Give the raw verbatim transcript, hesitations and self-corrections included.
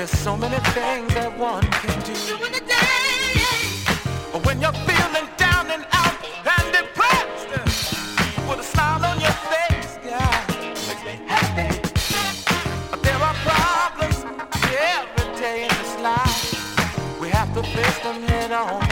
There's so many things that one can do. During the day. But when you're feeling down and out and depressed, with a smile on your face, God, makes me happy. But there are problems every day in this life. We have to face them head on.